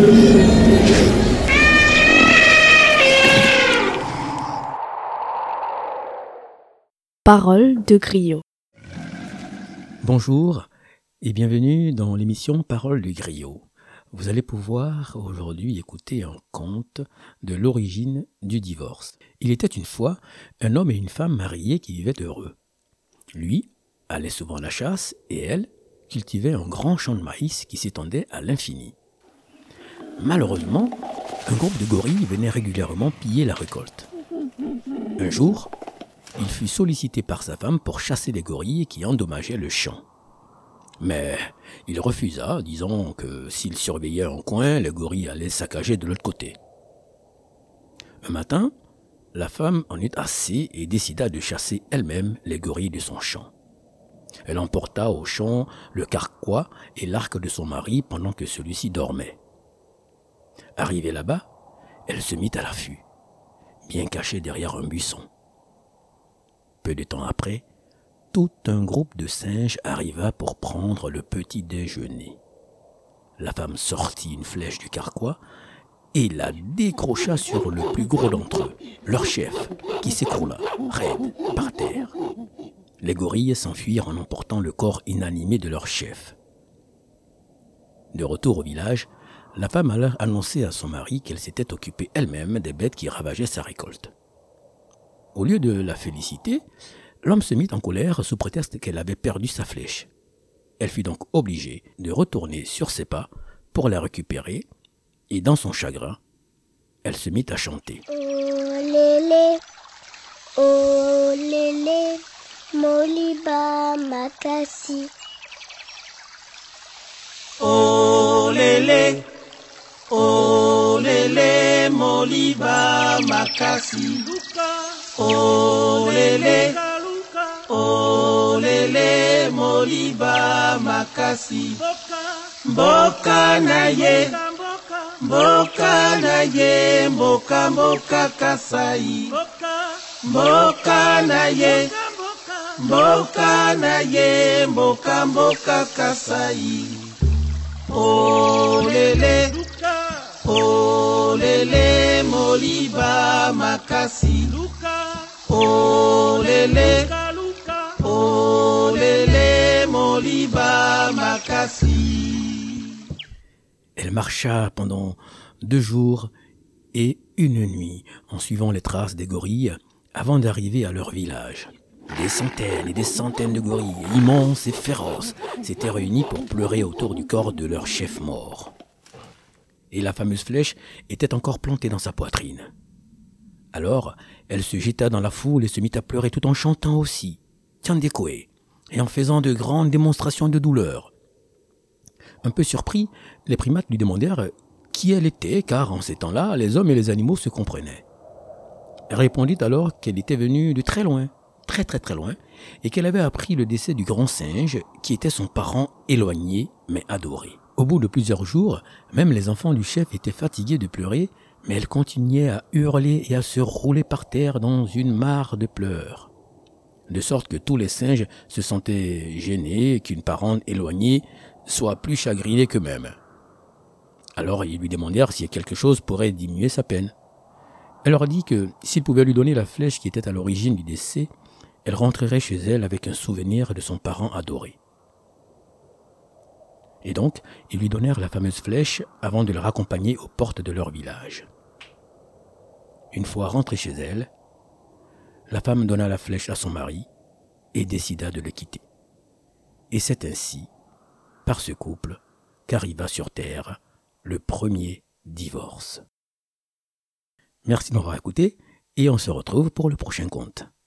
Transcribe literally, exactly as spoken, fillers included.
Parole de griot. Bonjour et bienvenue dans l'émission Parole de griot. Vous allez pouvoir aujourd'hui écouter un conte de l'origine du divorce. Il était une fois un homme et une femme mariés qui vivaient heureux. Lui allait souvent à la chasse et elle cultivait un grand champ de maïs qui s'étendait à l'infini. Malheureusement, un groupe de gorilles venait régulièrement piller la récolte. Un jour, il fut sollicité par sa femme pour chasser les gorilles qui endommageaient le champ. Mais il refusa, disant que s'il surveillait un coin, les gorilles allaient saccager de l'autre côté. Un matin, la femme en eut assez et décida de chasser elle-même les gorilles de son champ. Elle emporta au champ le carquois et l'arc de son mari pendant que celui-ci dormait. Arrivée là-bas, elle se mit à l'affût, bien cachée derrière un buisson. Peu de temps après, tout un groupe de singes arriva pour prendre le petit déjeuner. La femme sortit une flèche du carquois et la décrocha sur le plus gros d'entre eux, leur chef, qui s'écroula, raide, par terre. Les gorilles s'enfuirent en emportant le corps inanimé de leur chef. De retour au village, la femme alla annoncer à son mari qu'elle s'était occupée elle-même des bêtes qui ravageaient sa récolte. Au lieu de la féliciter, l'homme se mit en colère sous prétexte qu'elle avait perdu sa flèche. Elle fut donc obligée de retourner sur ses pas pour la récupérer et dans son chagrin, elle se mit à chanter. Oh lélé, oh lélé, moliba makasi. Oh lélé, oh lélé, moliba makasi. Oh lélé, oh lélé, moliba makasi. Mboka na ye, mboka na ye, mboka mboka kasai. Mboka na ye, mboka na ye, mboka mboka kasai. Oh lélé, oh lélé, moliba makasi. Oh lélé, oh lélé, moliba makasi. Elle marcha pendant deux jours et une nuit en suivant les traces des gorilles avant d'arriver à leur village. Des centaines et des centaines de gorilles, immenses et féroces, s'étaient réunis pour pleurer autour du corps de leur chef mort. Et la fameuse flèche était encore plantée dans sa poitrine. Alors, elle se jeta dans la foule et se mit à pleurer tout en chantant aussi, Tiandekoué, et en faisant de grandes démonstrations de douleur. Un peu surpris, les primates lui demandèrent qui elle était, car en ces temps-là, les hommes et les animaux se comprenaient. Elle répondit alors qu'elle était venue de très loin, très très très loin, et qu'elle avait appris le décès du grand singe, qui était son parent éloigné, mais adoré. Au bout de plusieurs jours, même les enfants du chef étaient fatigués de pleurer, mais elle continuait à hurler et à se rouler par terre dans une mare de pleurs. De sorte que tous les singes se sentaient gênés qu'une parente éloignée soit plus chagrinée qu'eux-mêmes. Alors ils lui demandèrent si quelque chose pourrait diminuer sa peine. Elle leur dit que s'ils pouvaient lui donner la flèche qui était à l'origine du décès, elle rentrerait chez elle avec un souvenir de son parent adoré. Et donc, ils lui donnèrent la fameuse flèche avant de le raccompagner aux portes de leur village. Une fois rentrée chez elle, la femme donna la flèche à son mari et décida de le quitter. Et c'est ainsi, par ce couple, qu'arriva sur terre le premier divorce. Merci de m'avoir écouté et on se retrouve pour le prochain conte.